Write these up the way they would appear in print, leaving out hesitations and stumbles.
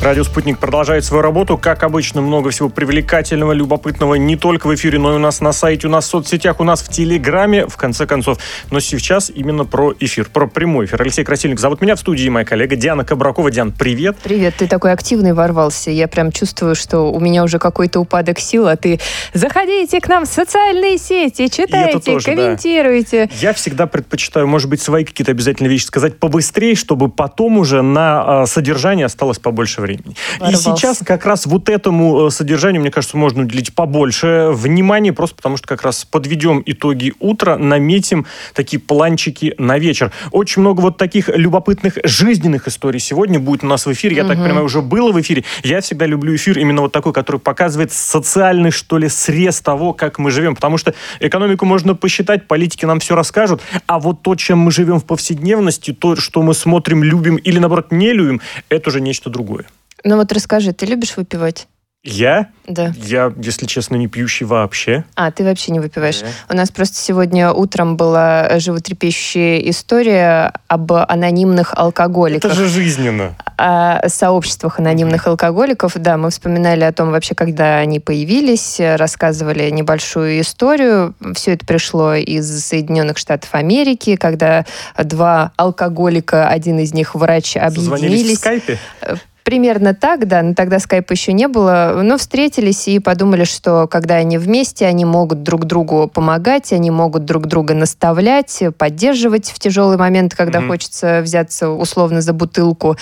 Радио «Спутник» продолжает свою работу. Как обычно, много всего привлекательного, любопытного не только в эфире, но и у нас на сайте, у нас в соцсетях, у нас в Телеграме, в конце концов. Но сейчас именно про эфир, про прямой эфир. Алексей Красильник зовут меня, в студии моя коллега Диана Кабракова. Диан, привет. Привет, ты такой активный ворвался. Я прям чувствую, что у меня уже какой-то упадок сил, а ты заходите к нам в социальные сети, читайте, тоже, комментируйте. Да. Я всегда предпочитаю, может быть, свои какие-то обязательные вещи сказать побыстрее, чтобы потом уже на содержание осталось побольше времени. И сейчас как раз вот этому содержанию, мне кажется, можно уделить побольше внимания, просто потому что как раз подведем итоги утра, наметим такие планчики на вечер. Очень много вот таких любопытных жизненных историй сегодня будет у нас в эфире. Я так понимаю, уже было в эфире. Я всегда люблю эфир именно вот такой, который показывает социальный, что ли, срез того, как мы живем. Потому что экономику можно посчитать, политики нам все расскажут, а вот то, чем мы живем в повседневности, то, что мы смотрим, любим или, наоборот, не любим, это уже нечто другое. Ну вот расскажи, ты любишь выпивать? Я? Да. Я, если честно, не пьющий вообще. Ты вообще не выпиваешь. Да. У нас просто сегодня утром была животрепещущая история об анонимных алкоголиках. Это же жизненно. О сообществах анонимных алкоголиков. Да, мы вспоминали о том вообще, когда они появились, рассказывали небольшую историю. Все это пришло из Соединенных Штатов Америки, когда два алкоголика, один из них врач, объединились. Созвонились в скайпе? Примерно так, да, но тогда скайпа еще не было, но встретились и подумали, что когда они вместе, они могут друг другу помогать, они могут друг друга наставлять, поддерживать в тяжелый момент, когда хочется взяться условно за бутылку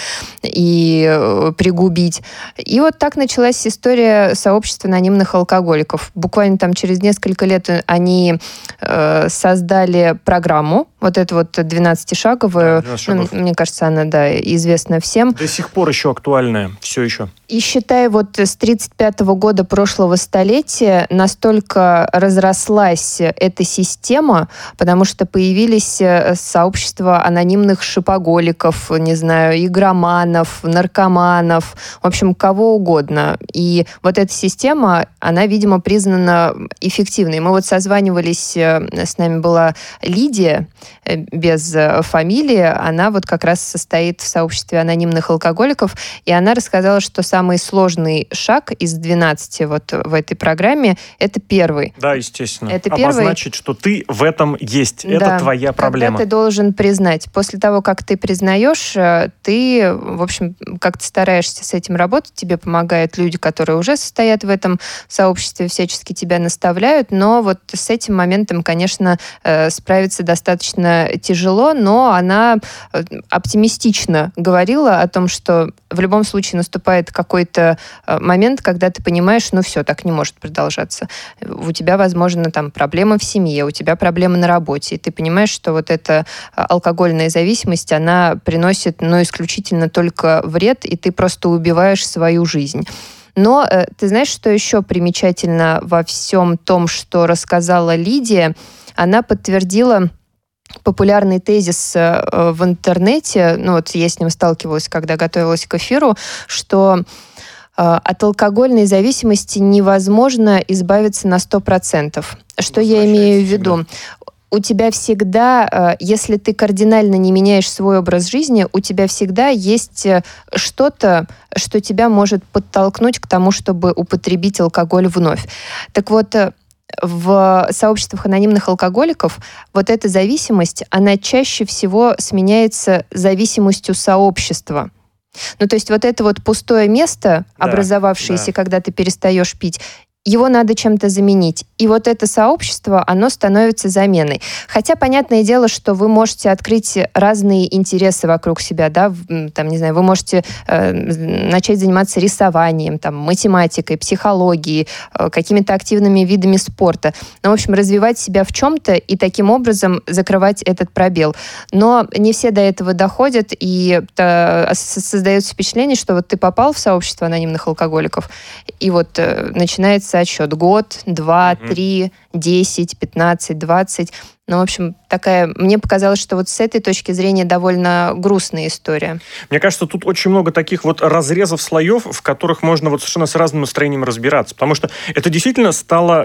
и пригубить. И вот так началась история сообщества анонимных алкоголиков. Буквально там через несколько лет они создали программу, вот эту вот 12-шаговую. 12 шагов. Мне кажется, она, да, известна всем. До сих пор еще актуальная, все еще. И считай, вот с 1935 года прошлого столетия настолько разрослась эта система, потому что появились сообщества анонимных шопоголиков, не знаю, игроманов, наркоманов, в общем, кого угодно. И вот эта система, она, видимо, признана эффективной. Мы вот созванивались, с нами была Лидия, без фамилии, она вот как раз состоит в сообществе анонимных алкоголиков, и она рассказала, что самый сложный шаг из 12 вот в этой программе — это первый. Да, естественно. Это обозначить, что ты в этом есть. Да. Это твоя проблема. Когда ты должен признать. После того, как ты признаешь, ты, в общем, как-то стараешься с этим работать, тебе помогают люди, которые уже состоят в этом сообществе, всячески тебя наставляют, но вот с этим моментом, конечно, справиться достаточно тяжело, но она оптимистично говорила о том, что в любом случае наступает какой-то момент, когда ты понимаешь, ну все, так не может продолжаться. У тебя, возможно, там проблемы в семье, у тебя проблемы на работе, и ты понимаешь, что вот эта алкогольная зависимость, она приносит, ну, исключительно только вред, и ты просто убиваешь свою жизнь. Но ты знаешь, что еще примечательно во всем том, что рассказала Лидия? Она подтвердила популярный тезис в интернете, ну вот я с ним сталкивалась, когда готовилась к эфиру, что от алкогольной зависимости невозможно избавиться на 100%. Что я имею в виду? У тебя всегда, если ты кардинально не меняешь свой образ жизни, у тебя всегда есть что-то, что тебя может подтолкнуть к тому, чтобы употребить алкоголь вновь. Так вот, в сообществах анонимных алкоголиков вот эта зависимость, она чаще всего сменяется зависимостью сообщества. Ну, то есть вот это вот пустое место, образовавшееся, когда ты перестаешь пить, его надо чем-то заменить. И вот это сообщество, оно становится заменой. Хотя, понятное дело, что вы можете открыть разные интересы вокруг себя, да, там, не знаю, вы можете начать заниматься рисованием, там, математикой, психологией, какими-то активными видами спорта. Ну, в общем, развивать себя в чем-то и таким образом закрывать этот пробел. Но не все до этого доходят, и создается впечатление, что вот ты попал в сообщество анонимных алкоголиков, и вот начинается отсчет. Год, 2, 3, 10, 15, 20. Ну, в общем, мне показалось, что вот с этой точки зрения довольно грустная история. Мне кажется, тут очень много таких вот разрезов слоев, в которых можно вот совершенно с разным настроением разбираться. Потому что это действительно стало,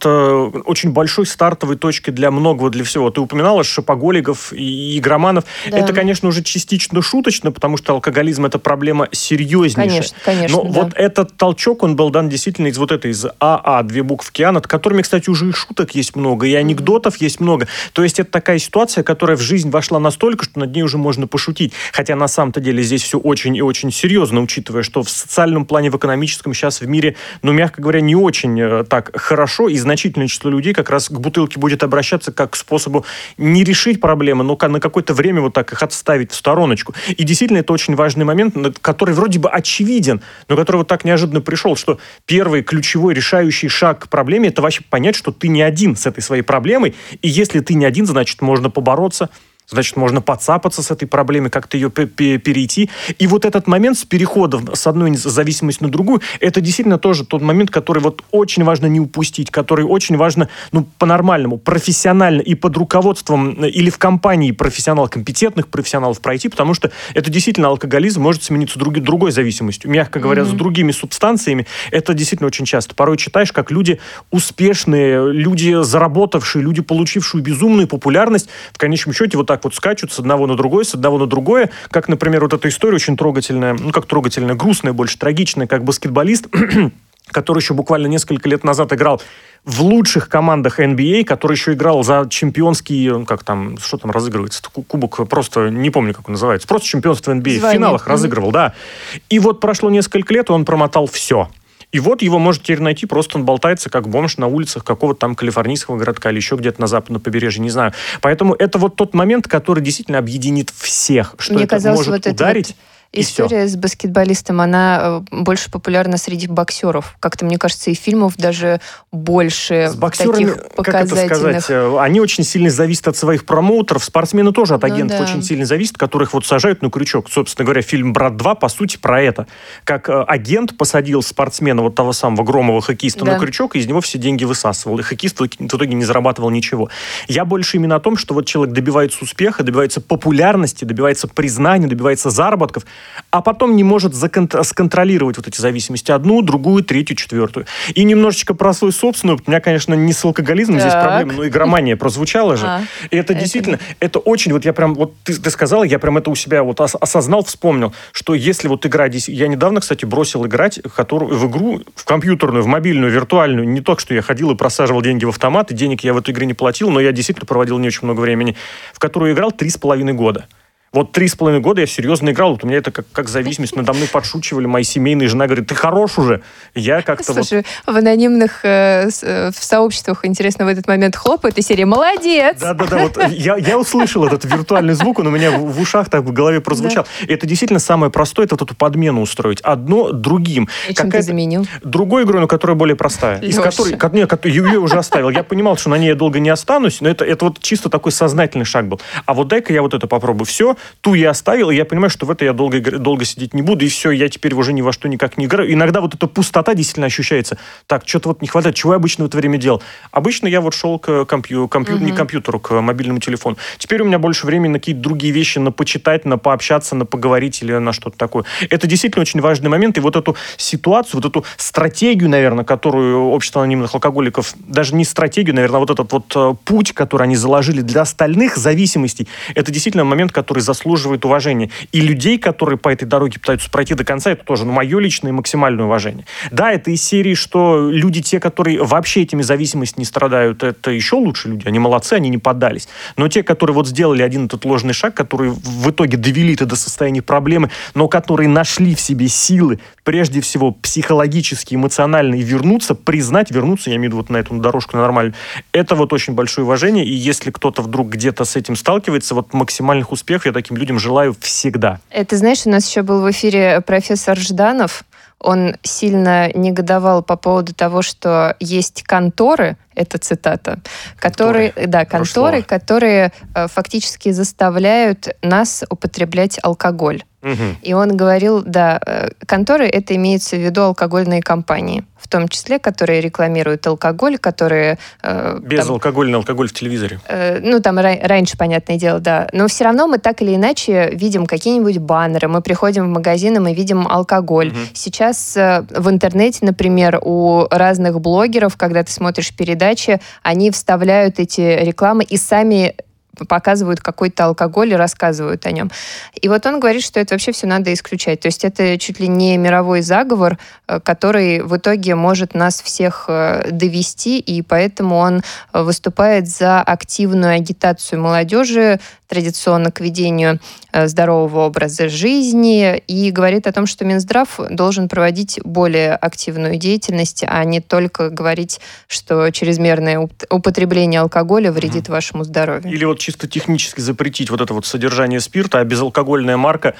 очень большой стартовой точкой для многого, для всего. Ты упоминала шопоголиков и игроманов. Да. Это, конечно, уже частично шуточно, потому что алкоголизм – это проблема серьезнейшая. Конечно. Но вот этот толчок, он был дан действительно из АА, 2 буковки А, над которыми, кстати, уже и шуток есть много, и анекдотов есть много. То есть это такая ситуация, которая в жизнь вошла настолько, что над ней уже можно пошутить. Хотя на самом-то деле здесь все очень и очень серьезно, учитывая, что в социальном плане, в экономическом сейчас в мире, мягко говоря, не очень так хорошо, и значительное число людей как раз к бутылке будет обращаться как к способу не решить проблемы, но на какое-то время вот так их отставить в стороночку. И действительно это очень важный момент, который вроде бы очевиден, но который вот так неожиданно пришел, что первый ключевой решающий шаг к проблеме – это вообще понять, что ты не один с этой своей проблемой, и если ты не один, значит, можно побороться, значит, можно подцапаться с этой проблемой, как-то ее перейти. И вот этот момент с переходом с одной зависимости на другую, это действительно тоже тот момент, который вот очень важно не упустить, который очень важно, по-нормальному, профессионально и под руководством или в компании компетентных профессионалов пройти, потому что это действительно алкоголизм может смениться другой зависимостью. Мягко говоря, с другими субстанциями. Это действительно очень часто. Порой читаешь, как люди успешные, люди заработавшие, люди, получившие безумную популярность, в конечном счете вот так вот скачут с одного на другое, как, например, вот эта история очень трогательная, грустная больше, трагичная, как баскетболист, который еще буквально несколько лет назад играл в лучших командах NBA, который еще играл за чемпионский, что там разыгрывается, кубок, просто не помню, как он называется, просто чемпионство NBA в финалах разыгрывал, да. И вот прошло несколько лет, и он промотал все. И вот его можно теперь найти, просто он болтается как бомж на улицах какого-то там калифорнийского городка или еще где-то на западном побережье, не знаю. Поэтому это вот тот момент, который действительно объединит всех, что Мне это казалось, может ударить. История с баскетболистом, она больше популярна среди боксеров. Как-то, мне кажется, и фильмов даже больше с боксерами, таких показательных. Как это сказать, они очень сильно зависят от своих промоутеров, спортсмены тоже от агентов очень сильно зависят, которых вот сажают на крючок. Собственно говоря, фильм «Брат 2», по сути, про это. Как агент посадил спортсмена, вот того самого Громова, хоккеиста, на крючок, и из него все деньги высасывал. И хоккеист в итоге не зарабатывал ничего. Я больше именно о том, что вот человек добивается успеха, добивается популярности, добивается признания, добивается заработков, а потом не может сконтролировать вот эти зависимости. Одну, другую, третью, четвертую. И немножечко про свой собственный опыт. У меня, конечно, не с алкоголизмом здесь проблема, но игромания прозвучала же. И это действительно, это очень, вот я прям, вот ты сказала, я прям это у себя вот осознал, вспомнил, что если вот играть, я недавно, кстати, бросил играть в игру, в компьютерную, в мобильную, виртуальную, не только что я ходил и просаживал деньги в автомат, и денег я в эту игру не платил, но я действительно проводил не очень много времени, в которую играл 3,5 года. Вот 3,5 года я серьезно играл. Вот у меня это как зависимость. Надо мной подшучивали мои семейные. Жена говорит, ты хорош уже. Я как-то Слушай, в анонимных в сообществах, интересно, в этот момент хлопают и серия «Молодец!». Да-да-да. Вот я услышал этот виртуальный звук, он у меня в ушах так в голове прозвучал. Да. Это действительно самое простое, это вот эту подмену устроить. Одно другим. И чем ты заменил? Другой игрой, но которая более простая. Из которой я уже оставил. Я понимал, что на ней я долго не останусь, но это вот чисто такой сознательный шаг был. А вот дай-ка я вот это попробую. Все. Ту я оставил, и я понимаю, что в это я долго сидеть не буду, и все, я теперь уже ни во что никак не играю. Иногда вот эта пустота действительно ощущается. Так, что-то вот не хватает. Чего я обычно в это время делал? Обычно я вот шел к не к компьютеру, к мобильному телефону. Теперь у меня больше времени на какие-то другие вещи, на почитать, на пообщаться, на поговорить или на что-то такое. Это действительно очень важный момент, и вот эту ситуацию, вот эту стратегию, наверное, которую общество анонимных алкоголиков, даже не стратегию, наверное, а вот этот вот путь, который они заложили для остальных зависимостей, это действительно момент, который заслуживает уважения. И людей, которые по этой дороге пытаются пройти до конца, это тоже мое личное и максимальное уважение. Да, это из серии, что люди, те, которые вообще этими зависимостями не страдают, это еще лучше люди. Они молодцы, они не поддались. Но те, которые вот сделали один этот ложный шаг, которые в итоге довели это до состояния проблемы, но которые нашли в себе силы, прежде всего психологически, эмоционально, и вернуться, я имею в виду вот на эту дорожку нормальную, это вот очень большое уважение. И если кто-то вдруг где-то с этим сталкивается, вот максимальных успехов я таким людям желаю всегда. Это, знаешь, у нас еще был в эфире профессор Жданов. Он сильно негодовал по поводу того, что есть конторы, это цитата, которые фактически заставляют нас употреблять алкоголь. И он говорил, да, конторы, это имеется в виду алкогольные компании, в том числе, которые рекламируют алкоголь, которые... Безалкогольный алкоголь в телевизоре. Там раньше, понятное дело, да. Но все равно мы так или иначе видим какие-нибудь баннеры, мы приходим в магазин, и мы видим алкоголь. Сейчас в интернете, например, у разных блогеров, когда ты смотришь передачи, они вставляют эти рекламы и сами показывают какой-то алкоголь и рассказывают о нем. И вот он говорит, что это вообще все надо исключать. То есть это чуть ли не мировой заговор, который в итоге может нас всех довести, и поэтому он выступает за активную агитацию молодежи традиционно к ведению здорового образа жизни и говорит о том, что Минздрав должен проводить более активную деятельность, а не только говорить, что чрезмерное употребление алкоголя вредит вашему здоровью. Или вот чисто технически запретить вот это вот содержание спирта, а безалкогольная марка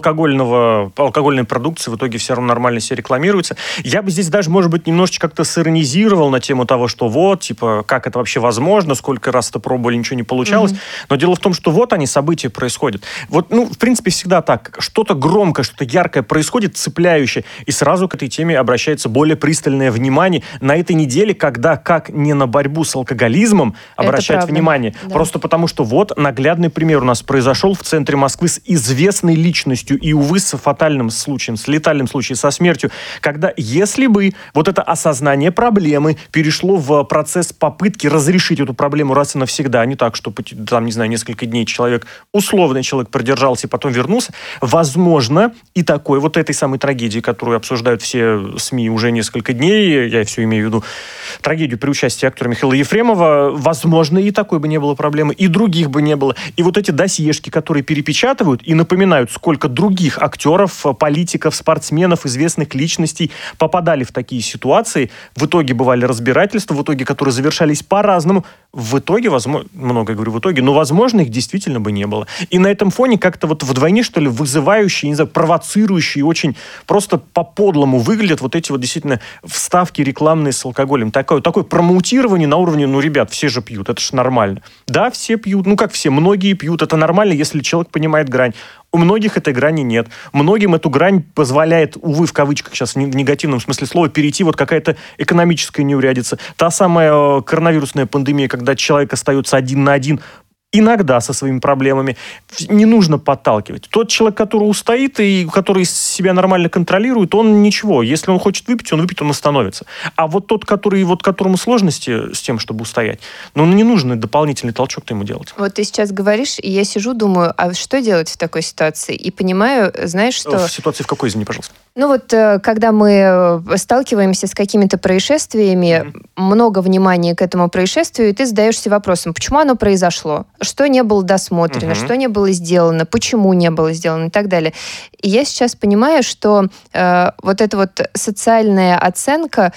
алкогольной продукции в итоге все равно нормально себе рекламируется. Я бы здесь даже, может быть, немножечко как-то сиронизировал на тему того, что вот, типа, как это вообще возможно, сколько раз это пробовали, ничего не получалось. Но дело в том, что вот они, события происходят. Вот, в принципе, всегда так. Что-то громкое, что-то яркое происходит, цепляющее, и сразу к этой теме обращается более пристальное внимание. На этой неделе, когда как не на борьбу с алкоголизмом обращать внимание, просто потому что вот наглядный пример у нас произошел в центре Москвы с известной личностью и, увы, с фатальным случаем, с летальным случаем, со смертью, когда если бы вот это осознание проблемы перешло в процесс попытки разрешить эту проблему раз и навсегда, а не так, что там, не знаю, несколько дней условный человек продержался и потом вернулся, возможно, и такой вот этой самой трагедии, которую обсуждают все СМИ уже несколько дней, я все имею в виду трагедию при участии актера Михаила Ефремова, возможно, и такой бы не было проблемы, и других бы не было. И вот эти досьешки, которые перепечатывают и напоминают, сколько других актеров, политиков, спортсменов, известных личностей попадали в такие ситуации, в итоге бывали разбирательства, в итоге, которые завершались по-разному, в итоге, возможно, много говорю в итоге, но, возможно, их действительно бы не было. И на этом фоне как-то вот вдвойне, что ли, вызывающие, не знаю, провоцирующие, очень просто по-подлому выглядят вот эти вот действительно вставки рекламные с алкоголем. Такое промоутирование на уровне, ребят, все же пьют, это же нормально. Да, все пьют, как все, многие пьют, это нормально, если человек понимает грань. У многих этой грани нет. Многим эту грань позволяет, увы, в кавычках сейчас, в негативном смысле слова, перейти вот какая-то экономическая неурядица. Та самая коронавирусная пандемия, когда человек остается один на один, иногда со своими проблемами, не нужно подталкивать. Тот человек, который устоит и который себя нормально контролирует, он ничего. Если он хочет выпить, он остановится. А вот тот, которому сложности с тем, чтобы устоять, не нужно дополнительный толчок-то ему делать. Вот ты сейчас говоришь, и я сижу, думаю, а что делать в такой ситуации? И понимаю, знаешь, что... В ситуации в какой, извини, пожалуйста? Когда мы сталкиваемся с какими-то происшествиями, много внимания к этому происшествию, и ты задаешься вопросом, почему оно произошло, что не было досмотрено, что не было сделано, почему не было сделано и так далее. И я сейчас понимаю, что вот эта вот социальная оценка,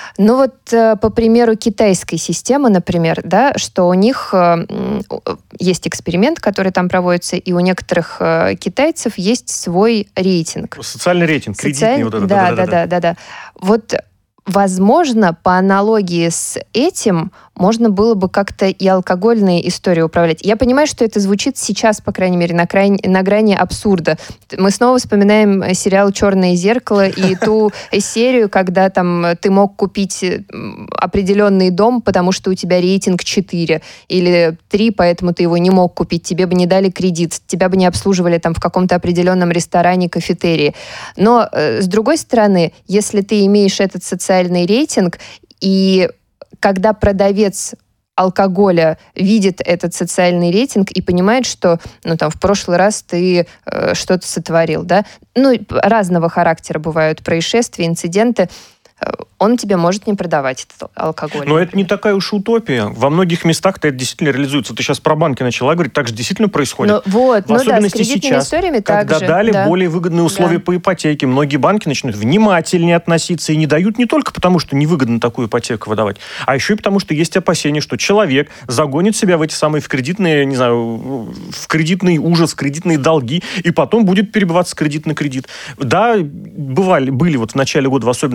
по примеру китайской системы, например, да, что у них есть эксперимент, который там проводится, и у некоторых китайцев есть свой рейтинг. Социальный рейтинг, кредитный вот этот. Да. Вот, возможно, по аналогии с этим можно было бы как-то и алкогольные истории управлять. Я понимаю, что это звучит сейчас, по крайней мере, на грани абсурда. Мы снова вспоминаем сериал «Черное зеркало» и ту серию, когда там ты мог купить определенный дом, потому что у тебя рейтинг 4 или 3, поэтому ты его не мог купить, тебе бы не дали кредит, тебя бы не обслуживали там в каком-то определенном ресторане, кафетерии. Но, с другой стороны, если ты имеешь этот социальный рейтинг, и когда продавец алкоголя видит этот социальный рейтинг и понимает, что в прошлый раз ты что-то сотворил, да? Разного характера бывают происшествия, инциденты, он тебе может не продавать этот алкоголь. Но это не такая уж утопия. Во многих местах-то это действительно реализуется. Ты сейчас про банки начала говорить, так же действительно происходит. В особенности с кредитными историями когда также. Дали более выгодные условия по ипотеке, многие банки начинают внимательнее относиться и не дают не только потому, что невыгодно такую ипотеку выдавать, а еще и потому, что есть опасения, что человек загонит себя в эти самые в кредитные, не знаю, в кредитный ужас, в кредитные долги, и потом будет перебиваться с кредит на кредит. Да, были вот в начале года в особенности такие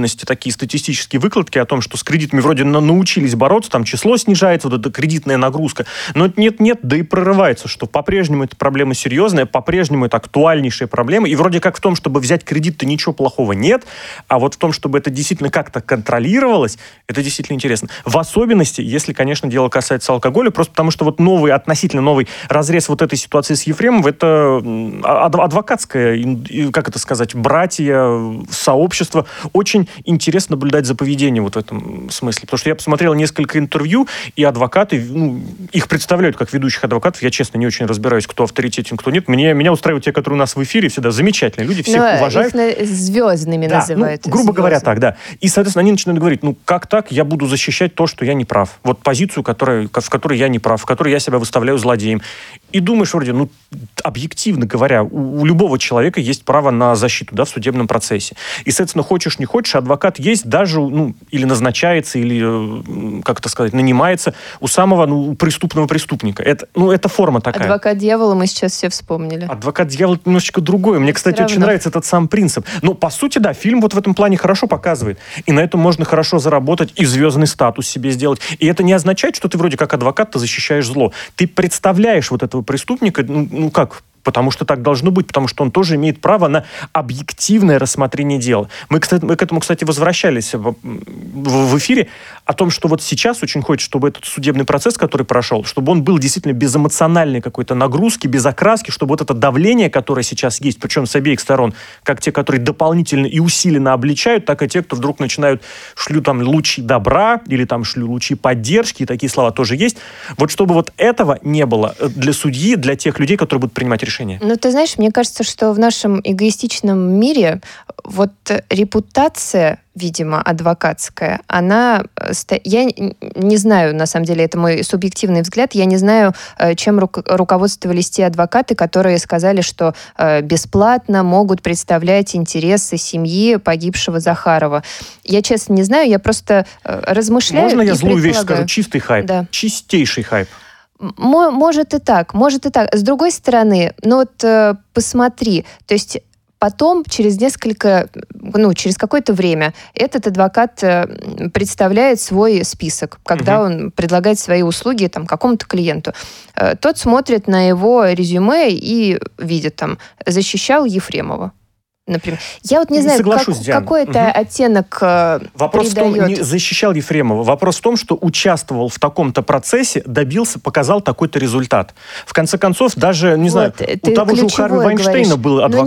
такие статистические выкладки о том, что с кредитами вроде научились бороться, там число снижается, вот эта кредитная нагрузка, но нет, да и прорывается, что по-прежнему эта проблема серьезная, по-прежнему это актуальнейшая проблема, и вроде как в том, чтобы взять кредит-то ничего плохого нет, а вот в том, чтобы это действительно как-то контролировалось, это действительно интересно. В особенности, если, конечно, дело касается алкоголя, просто потому что вот относительно новый разрез вот этой ситуации с Ефремовым, это адвокатское, как это сказать, братья, сообщество. Очень интересно наблюдать за поведением вот в этом смысле. Потому что я посмотрел несколько интервью, и адвокаты, их представляют как ведущих адвокатов. Я, честно, не очень разбираюсь, кто авторитетен, кто нет. Меня устраивают те, которые у нас в эфире, всегда замечательные люди, всех уважают. Их звездными называют. Грубо говоря, так, да. И, соответственно, они начинают говорить, как так я буду защищать то, что я не прав. Вот позицию, в которой я не прав, в которой я себя выставляю злодеем. И думаешь, вроде, объективно говоря, у любого человека есть право на защиту, да, в судебном процессе. И, соответственно, хочешь не хочешь, адвокат есть даже, или назначается, или, как это сказать, нанимается у самого, преступного преступника. Это форма такая. Адвокат дьявола мы сейчас все вспомнили. Адвокат дьявола немножечко другое. Мне, кстати, очень нравится этот сам принцип. Но, по сути, да, фильм вот в этом плане хорошо показывает. И на этом можно хорошо заработать и звездный статус себе сделать. И это не означает, что ты вроде как адвокат, ты защищаешь зло. Ты представляешь вот этого преступника, как... Потому что так должно быть, потому что он тоже имеет право на объективное рассмотрение дела. Мы к этому, кстати, возвращались в эфире о том, что вот сейчас очень хочется, чтобы этот судебный процесс, который прошел, чтобы он был действительно без эмоциональной какой-то нагрузки, без окраски, чтобы вот это давление, которое сейчас есть, причем с обеих сторон, как те, которые дополнительно и усиленно обличают, так и те, кто вдруг начинают шлю там лучи добра или там шлю лучи поддержки, и такие слова тоже есть. Вот чтобы вот этого не было для судьи, для тех людей, которые будут принимать решения. Ты знаешь, мне кажется, что в нашем эгоистичном мире вот репутация, видимо, адвокатская, она... Я не знаю, на самом деле, это мой субъективный взгляд, я не знаю, чем руководствовались те адвокаты, которые сказали, что бесплатно могут представлять интересы семьи погибшего Захарова. Я, честно, не знаю, я просто размышляю. Можно я злую вещь скажу? Чистый хайп. Да. Чистейший хайп. Может и так, может и так. С другой стороны, посмотри, то есть потом, через какое-то время этот адвокат представляет свой список, когда он предлагает свои услуги какому-то клиенту. Тот смотрит на его резюме и видит защищал Ефремова. Например. Я не знаю, какой это оттенок Вопрос придает. в том, не защищал Ефремова. Вопрос в том, что участвовал в таком-то процессе, добился, показал такой-то результат. В конце концов, даже, не знаю, у того же Харви Вайнштейна был адвокат.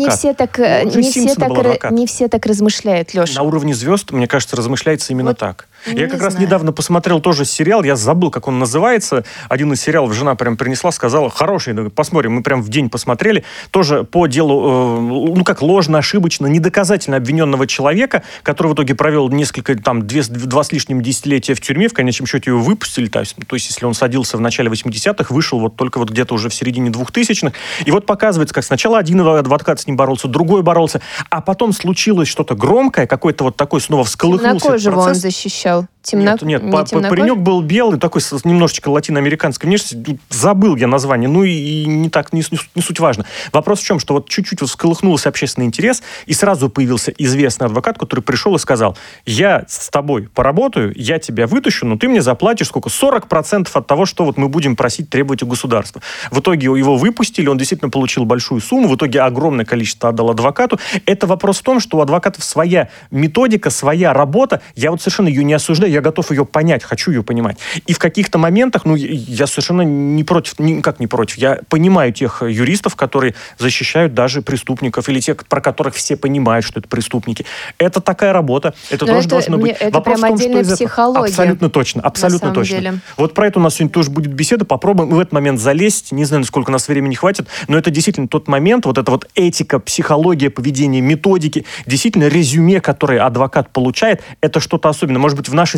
Но не все так размышляют, Леша. На уровне звезд, мне кажется, размышляется именно так. Я как раз недавно посмотрел тоже сериал, я забыл, как он называется. Один из сериалов жена прям принесла, сказала, хороший, посмотрим. Мы прям в день посмотрели. Тоже по делу, ложно, ошибочно, недоказательно обвиненного человека, который в итоге провел два с лишним десятилетия в тюрьме, в конечном счете его выпустили. То есть, если он садился в начале 80-х, вышел только где-то уже в середине 2000-х. И показывается, как сначала один адвокат с ним боролся, другой боролся, а потом случилось что-то громкое, какой-то такой снова всколыхнулся процесс. Темнокожего он защищал. Нет, паренек был белый, такой с немножечко латиноамериканской внешностью. Забыл я название, и не суть важно. Вопрос в чем, что чуть-чуть всколыхнулся общественный интерес, и сразу появился известный адвокат, который пришел и сказал, я с тобой поработаю, я тебя вытащу, но ты мне заплатишь сколько? 40% от того, что мы будем просить, требовать у государства. В итоге его выпустили, он действительно получил большую сумму, в итоге огромное количество отдал адвокату. Это вопрос в том, что у адвокатов своя методика, своя работа, я совершенно ее не осуждаю, я готов ее понять, хочу ее понимать. И в каких-то моментах, я совершенно никак не против. Я понимаю тех юристов, которые защищают даже преступников, или тех, про которых все понимают, что это преступники. Это такая работа, это тоже должно быть. Это вопрос прям отдельная психология. Абсолютно точно, абсолютно точно. Деле. Про это у нас сегодня тоже будет беседа, попробуем в этот момент залезть, не знаю, сколько у нас времени хватит, но это действительно тот момент, эта этика, психология, поведение, методики, действительно резюме, которое адвокат получает, это что-то особенное. Может быть, в нашей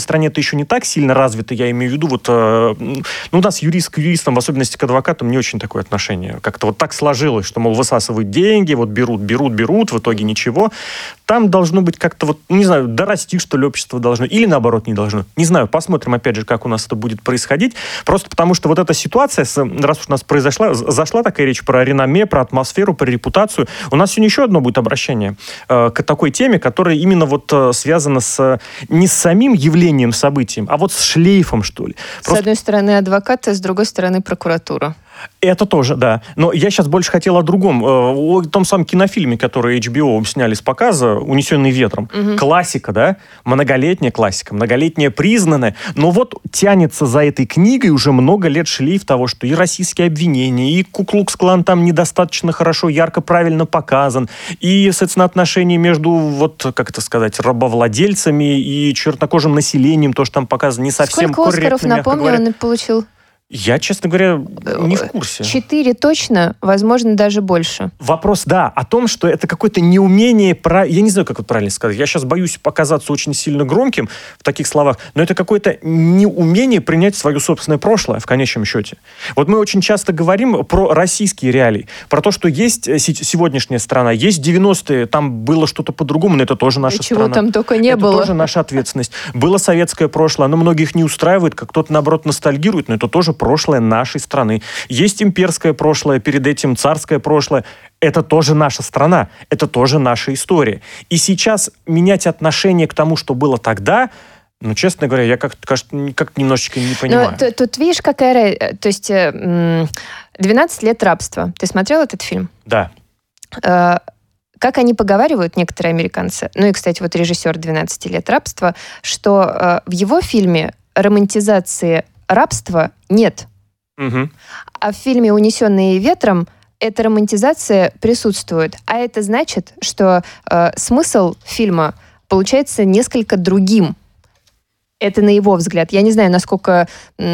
стране это еще не так сильно развито, я имею в виду, вот, у нас юрист к юристам, в особенности к адвокатам, не очень такое отношение. Как-то вот так сложилось, что, мол, высасывают деньги, вот берут, в итоге ничего. Там должно быть как-то вот, не знаю, дорасти, что ли, общество должно, или наоборот не должно. Не знаю, посмотрим, опять же, как у нас это будет происходить. Просто потому, что вот эта ситуация, раз уж у нас зашла такая речь про реноме, про атмосферу, про репутацию, у нас сегодня еще одно будет обращение к такой теме, которая именно вот связана не с самим явлением, событием, а вот с шлейфом, что ли. С одной стороны адвокат, а с другой стороны прокуратура. Это тоже, да. Но я сейчас больше хотел о другом. О том самом кинофильме, который HBO сняли с показа, «Унесенный ветром». Угу. Классика, да? Многолетняя классика, многолетняя признанная. Но вот тянется за этой книгой уже много лет шлейф того, что и российские обвинения, и Ку-Клукс-клан там недостаточно хорошо, ярко, правильно показан, и, соответственно, отношения между, вот, как это сказать, рабовладельцами и чернокожим населением, то, что там показано, не совсем корректно. Сколько Оскаров, напомню, он получил? Я, честно говоря, не в курсе. 4 точно, возможно, даже больше. Вопрос, да, о том, что это какое-то неумение... Я не знаю, как это правильно сказать. Я сейчас боюсь показаться очень сильно громким в таких словах, но это какое-то неумение принять свое собственное прошлое, в конечном счете. Вот мы очень часто говорим про российские реалии, про то, что есть сегодняшняя страна, есть 90-е, там было что-то по-другому, но это тоже наша страна. Чего там только не было. Это тоже наша ответственность. Было советское прошлое, оно многих не устраивает, как кто-то, наоборот, ностальгирует, но это тоже прошлое нашей страны. Есть имперское прошлое, перед этим царское прошлое. Это тоже наша страна, это тоже наша история. И сейчас менять отношение к тому, что было тогда, ну, честно говоря, я как-то немножечко не понимаю. Но тут видишь, какая... То есть 12 лет рабства. Ты смотрел этот фильм? Да. Как они поговаривают, некоторые американцы, ну и, кстати, вот режиссер «12 лет рабства», что в его фильме романтизации рабства нет. Угу. А в фильме «Унесенные ветром» эта романтизация присутствует. А это значит, что смысл фильма получается несколько другим. Это на его взгляд. Я не знаю, насколько...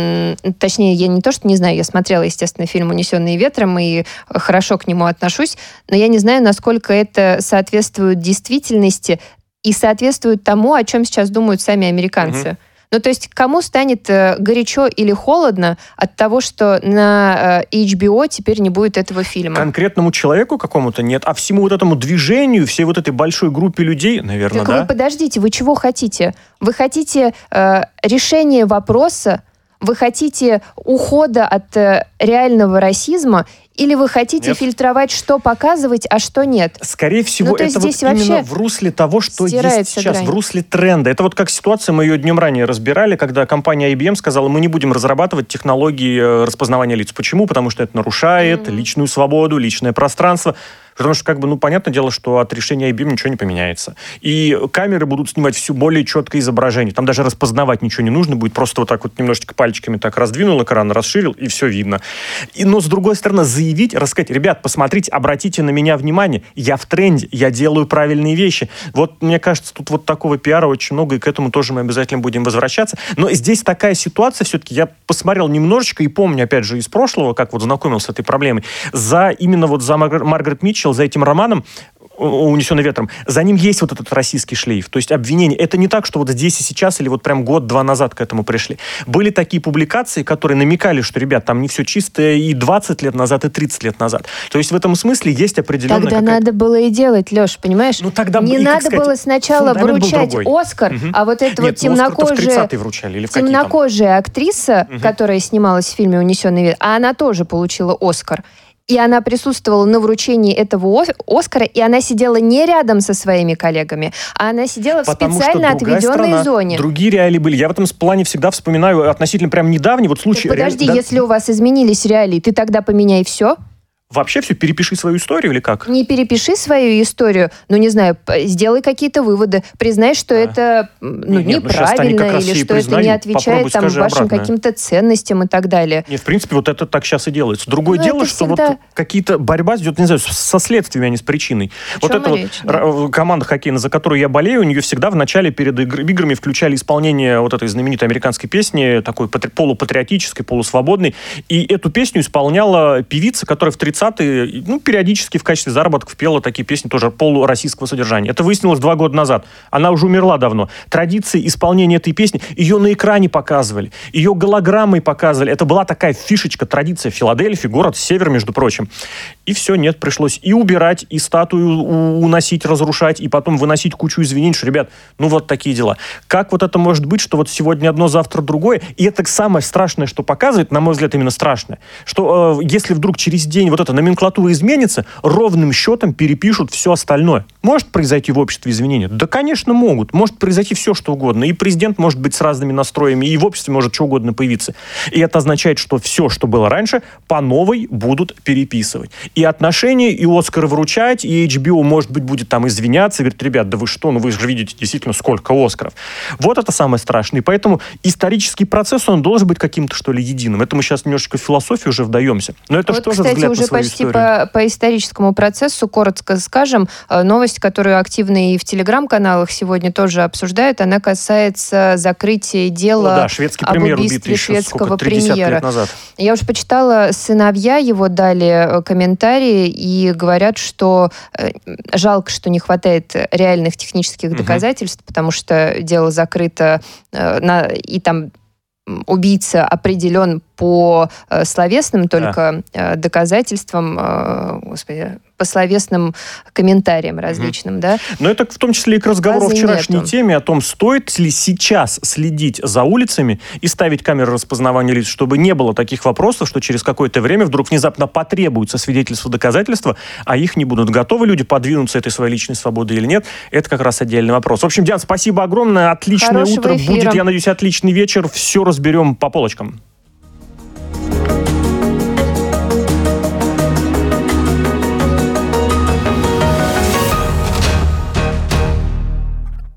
Точнее, я не то, что не знаю, я смотрела, естественно, фильм «Унесенные ветром» и хорошо к нему отношусь, но я не знаю, насколько это соответствует действительности и соответствует тому, о чем сейчас думают сами американцы. Ну, то есть, кому станет горячо или холодно от того, что на HBO теперь не будет этого фильма? Конкретному человеку какому-то нет, а всему вот этому движению, всей вот этой большой группе людей, наверное, так да? Вы подождите, вы чего хотите? Вы хотите решения вопроса? Вы хотите ухода от реального расизма? Или вы хотите фильтровать, что показывать, а что нет? Скорее всего, это вот именно в русле того, что есть сейчас, в русле тренда. Это вот как ситуация, мы ее днем ранее разбирали, когда компания IBM сказала, мы не будем разрабатывать технологии распознавания лиц. Почему? Потому что это нарушает личную свободу, личное пространство. Потому что, понятное дело, что от решения IBM ничего не поменяется. И камеры будут снимать все более четкое изображение. Там даже распознавать ничего не нужно будет. Просто вот так вот немножечко пальчиками так раздвинул экран, расширил, и все видно. Но, с другой стороны, рассказать, ребят, посмотрите, обратите на меня внимание. Я в тренде, я делаю правильные вещи. Вот, мне кажется, тут вот такого пиара очень много, и к этому тоже мы обязательно будем возвращаться. Но здесь такая ситуация, все-таки я посмотрел немножечко и помню, опять же, из прошлого, как вот знакомился с этой проблемой, за Маргарет Митчелл, за этим романом «Унесенный ветром», за ним есть вот этот российский шлейф. То есть обвинение. Это не так, что вот здесь и сейчас, или вот прям год-два назад к этому пришли. Были такие публикации, которые намекали, что, ребят, там не все чисто и 20 лет назад, и 30 лет назад. То есть в этом смысле есть определенная... Тогда надо было и делать, Леш, понимаешь? Ну, тогда не надо было сначала вручать Оскар, а вот эта вот темнокожая актриса, которая снималась в фильме «Унесенный ветром», а она тоже получила Оскар. И она присутствовала на вручении этого Оскара, и она сидела не рядом со своими коллегами, а она сидела в специально отведенной зоне. Другие реалии были. Я в этом плане всегда вспоминаю относительно прям недавний вот случай. Так подожди, если у вас изменились реалии, ты тогда поменяй все. Вообще все, перепиши свою историю или как? Не перепиши свою историю, не знаю, сделай какие-то выводы, признай, что это неправильно, или что это не отвечает вашим каким-то ценностям и так далее. Нет, в принципе, вот это так сейчас и делается. Другое дело, что вот какие-то борьба идет, не знаю, со следствиями, а не с причиной. Вот эта вот команда хоккейная, за которую я болею, у нее всегда в начале перед играми включали исполнение вот этой знаменитой американской песни, такой полупатриотической, полусвободной, и эту песню исполняла певица, которая в 30 30-е, ну, периодически в качестве заработков пела такие песни тоже полуроссийского содержания. Это выяснилось 2 года назад. Она уже умерла давно. Традиции исполнения этой песни, ее на экране показывали, ее голограммой показывали. Это была такая фишечка, традиция Филадельфии, город север, между прочим. И все, нет, пришлось и убирать, и статую уносить, разрушать, и потом выносить кучу извинений, что, ребят, ну вот такие дела. Как вот это может быть, что вот сегодня одно, завтра другое? И это самое страшное, что показывает, на мой взгляд, именно страшное, что если вдруг через день вот эта номенклатура изменится, ровным счетом перепишут все остальное. Может произойти в обществе изменения? Да, конечно, могут. Может произойти все, что угодно. И президент может быть с разными настроями, и в обществе может что угодно появиться. И это означает, что все, что было раньше, по новой будут переписывать. И отношения, и Оскары вручать, и HBO, может быть, будет там извиняться, и говорит, ребят, да вы что, ну вы же видите действительно сколько Оскаров. Вот это самое страшное. И поэтому исторический процесс, он должен быть каким-то, что ли, единым. Это мы сейчас немножечко в философию уже вдаемся. Но это вот, же тоже кстати, взгляд уже на свою почти историю. по историческому процессу, коротко скажем, новость, которую активно и в телеграм-каналах сегодня тоже обсуждают, она касается закрытия дела об убийстве шведского премьера. Я уже почитала, сыновья его дали комментарии и говорят, что жалко, что не хватает реальных технических доказательств, потому что дело закрыто, и там убийца определен по словесным только доказательствам, по словесным комментариям различным, да? Но это в том числе и к разговору о вчерашней теме, о том, стоит ли сейчас следить за улицами и ставить камеры распознавания лиц, чтобы не было таких вопросов, что через какое-то время вдруг внезапно потребуется свидетельство, доказательства, а их не будут. Готовы люди подвинуться этой своей личной свободой или нет? Это как раз отдельный вопрос. В общем, Диана, спасибо огромное. Отличное утро будет, я надеюсь, отличный вечер. Все разберем по полочкам.